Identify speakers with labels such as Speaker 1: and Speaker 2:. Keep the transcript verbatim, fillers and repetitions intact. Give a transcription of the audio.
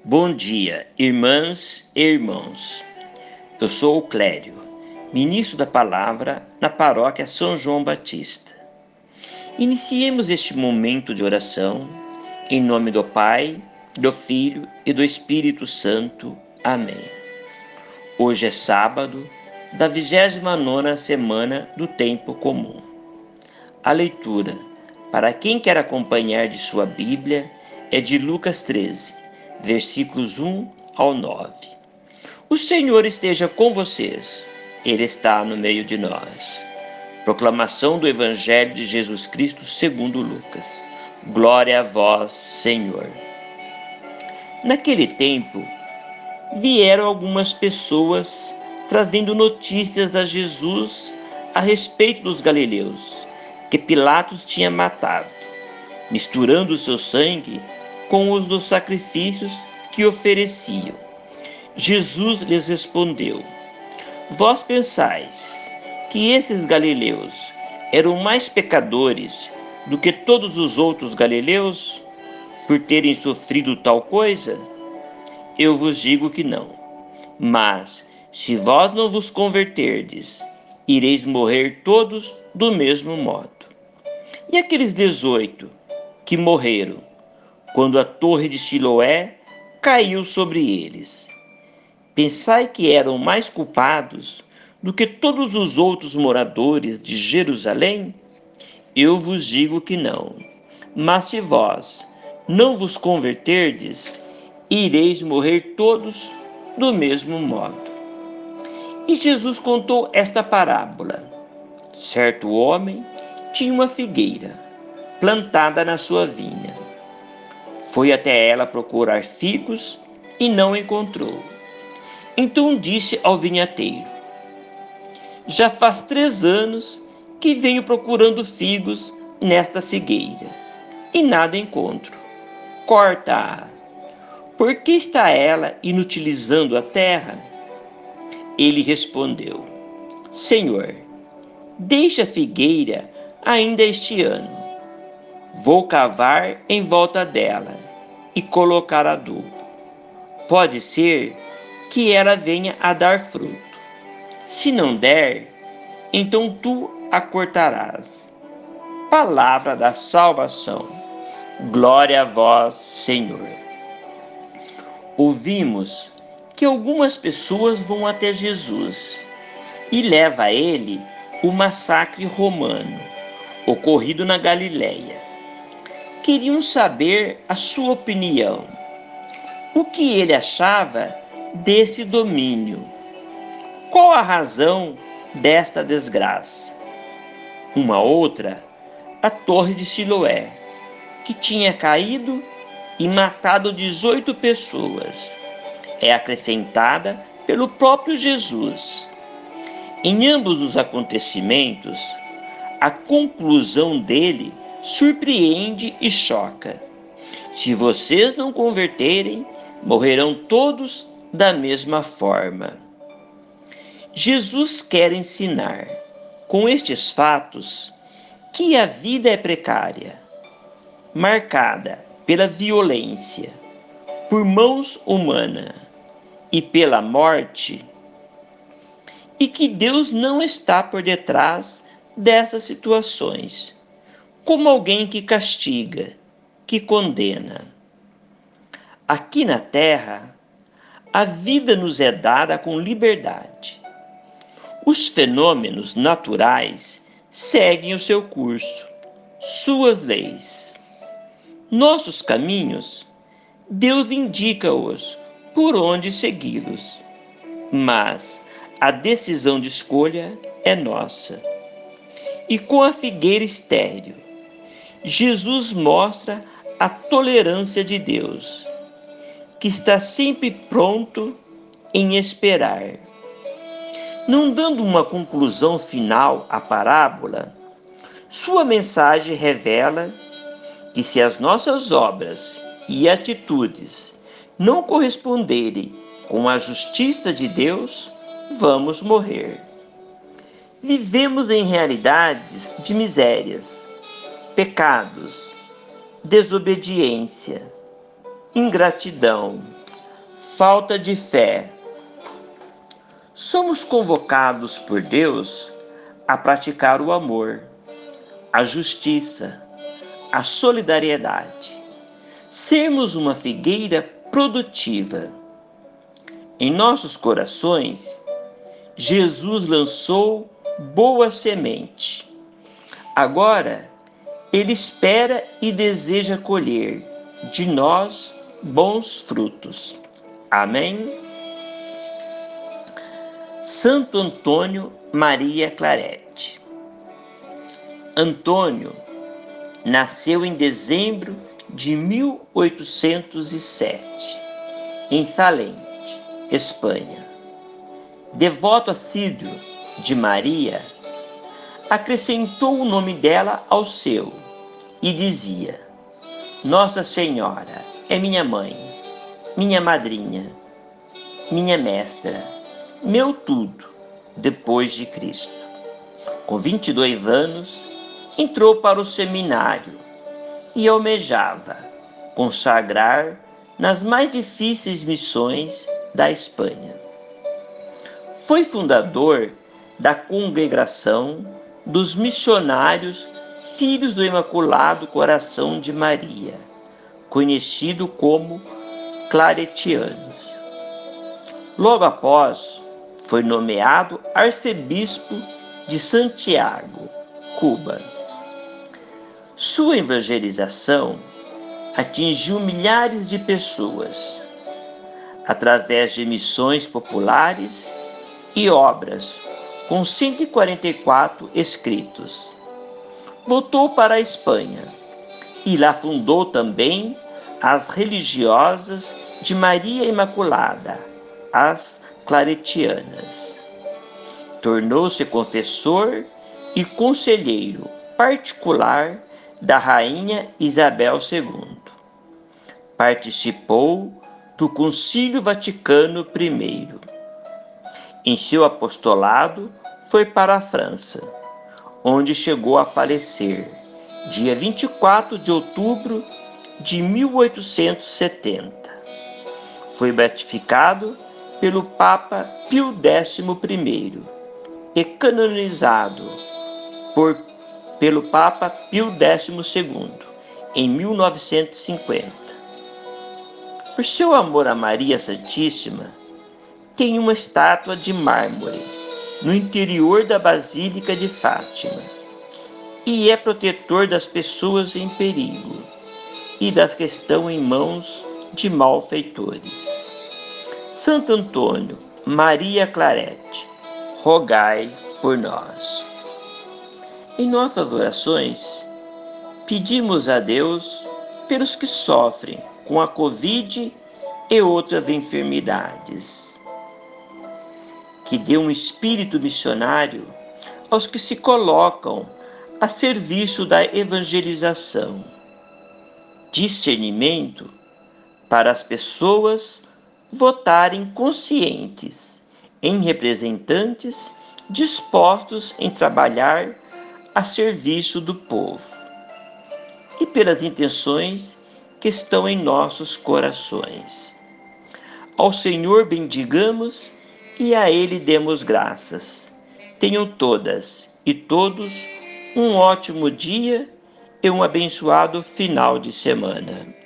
Speaker 1: Bom dia, irmãs e irmãos. Eu sou o Clério, ministro da Palavra na paróquia São João Batista. Iniciemos este momento de oração em nome do Pai, do Filho e do Espírito Santo. Amém. Hoje é sábado da vigésima nona semana do Tempo Comum. A leitura, para quem quer acompanhar de sua Bíblia, é de Lucas treze, versículos um ao nove. O Senhor esteja com vocês, Ele está no meio de nós. Proclamação do Evangelho de Jesus Cristo segundo Lucas. Glória a vós, Senhor. Naquele tempo, vieram algumas pessoas trazendo notícias a Jesus a respeito dos galileus, que Pilatos tinha matado, misturando o seu sangue com os dos sacrifícios que ofereciam. Jesus lhes respondeu: Vós pensais que esses galileus eram mais pecadores do que todos os outros galileus, por terem sofrido tal coisa? Eu vos digo que não. Mas, se vós não vos converterdes, ireis morrer todos do mesmo modo. E aqueles dezoito que morreram, quando a torre de Siloé caiu sobre eles, pensai que eram mais culpados do que todos os outros moradores de Jerusalém? Eu vos digo que não. Mas se vós não vos converterdes, ireis morrer todos do mesmo modo. E Jesus contou esta parábola. Certo homem tinha uma figueira plantada na sua vinha. Foi até ela procurar figos e não encontrou. Então disse ao vinhateiro: Já faz três anos que venho procurando figos nesta figueira e nada encontro. Corta-a. Por que está ela inutilizando a terra? Ele respondeu: Senhor, deixa a figueira ainda este ano. Vou cavar em volta dela e colocar adubo. Pode ser que ela venha a dar fruto. Se não der, então tu a cortarás. Palavra da salvação. Glória a vós, Senhor. Ouvimos que algumas pessoas vão até Jesus e leva a ele o massacre romano ocorrido na Galileia. Queriam saber a sua opinião, o que ele achava desse domínio. Qual a razão desta desgraça? Uma outra, a torre de Siloé, que tinha caído e matado dezoito pessoas, é acrescentada pelo próprio Jesus. Em ambos os acontecimentos, a conclusão dele surpreende e choca. Se vocês não converterem, morrerão todos da mesma forma. Jesus quer ensinar, com estes fatos, que a vida é precária, marcada pela violência, por mãos humanas e pela morte, e que Deus não está por detrás dessas situações, como alguém que castiga, que condena. Aqui na terra, a vida nos é dada com liberdade. Os fenômenos naturais seguem o seu curso, suas leis. Nossos caminhos, Deus indica-os por onde segui-los, mas a decisão de escolha é nossa. E com a figueira estéril, Jesus mostra a tolerância de Deus, que está sempre pronto em esperar. Não dando uma conclusão final à parábola, sua mensagem revela que se as nossas obras e atitudes não corresponderem com a justiça de Deus, vamos morrer. Vivemos em realidades de misérias, pecados, desobediência, ingratidão, falta de fé. Somos convocados por Deus a praticar o amor, a justiça, a solidariedade. Sermos uma figueira produtiva. Em nossos corações, Jesus lançou boa semente. Agora, Ele espera e deseja colher de nós bons frutos. Amém? Santo Antônio Maria Claret. Antônio nasceu em dezembro de mil oitocentos e sete, em Salente, Espanha. Devoto assíduo de Maria, acrescentou o nome dela ao seu e dizia: Nossa Senhora é minha mãe, minha madrinha, minha mestra, meu tudo depois de Cristo. Com vinte e dois anos, entrou para o seminário e almejava consagrar nas mais difíceis missões da Espanha. Foi fundador da Congregação dos Missionários Filhos do Imaculado Coração de Maria, conhecido como claretianos. Logo após, foi nomeado arcebispo de Santiago, Cuba. Sua evangelização atingiu milhares de pessoas através de missões populares e obras, com cento e quarenta e quatro escritos. Voltou para a Espanha e lá fundou também as religiosas de Maria Imaculada, as claretianas. Tornou-se confessor e conselheiro particular da Rainha Isabel segunda. Participou do Concílio Vaticano primeiro. Em seu apostolado, foi para a França, onde chegou a falecer, dia vinte e quatro de outubro de mil oitocentos e setenta. Foi beatificado pelo Papa Pio décimo primeiro e canonizado por, pelo Papa Pio décimo segundo, em mil novecentos e cinquenta. Por seu amor a Maria Santíssima, tem uma estátua de mármore no interior da Basílica de Fátima e é protetor das pessoas em perigo e das que estão em mãos de malfeitores. Santo Antônio Maria Claret, rogai por nós. Em nossas orações, pedimos a Deus pelos que sofrem com a Covid e outras enfermidades. Que dê um espírito missionário aos que se colocam a serviço da evangelização. Discernimento para as pessoas votarem conscientes em representantes dispostos em trabalhar a serviço do povo. E pelas intenções que estão em nossos corações. Ao Senhor bendigamos e a Ele demos graças. Tenham todas e todos um ótimo dia e um abençoado final de semana.